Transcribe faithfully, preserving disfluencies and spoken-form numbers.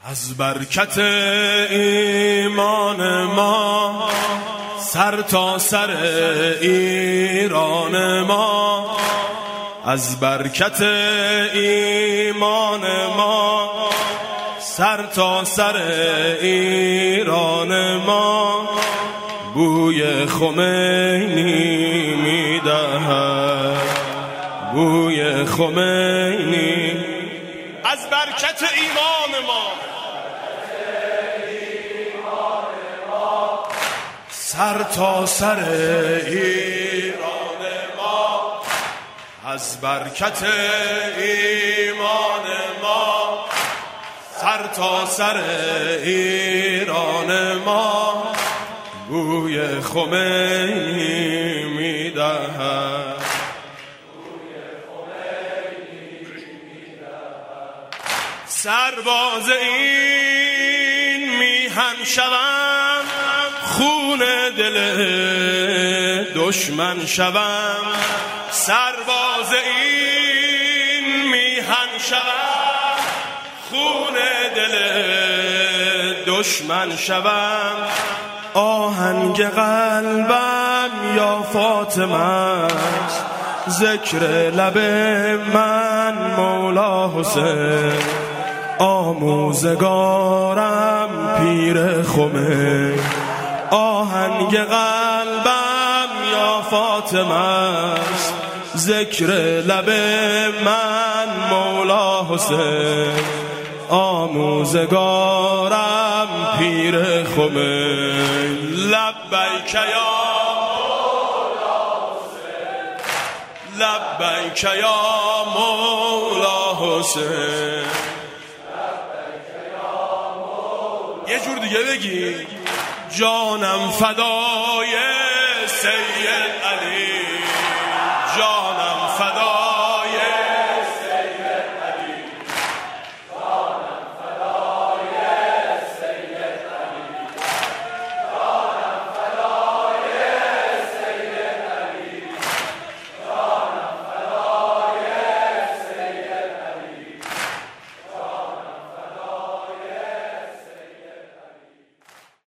از برکت ایمان ما سر تا سر ایران ما، از برکت ایمان ما سر تا سر ایران ما، بوی خمینی میدهد، بوی خمینی. از برکت ایمان ما سر تا سر ایران ما، از برکت ایمان ما سر تا سر ایران ما، بوی خمینی میدهد. سرباز این میهن شوم، خون دل دشمن شوم. سرباز این میهن شوم، خون دل دشمن شوم. آهنگ قلبم یا فاطمه است، ذکر لب من مولا حسین. آموزگارم پیر خمین، آهنگ قلبم یا فاطمه است، ذکر لب من مولا حسین. آموزگارم پیر خمین. لبیک یا لبیک یا مولا حسین. یه جور دیگه بگی. جانم فدای سید علی، جان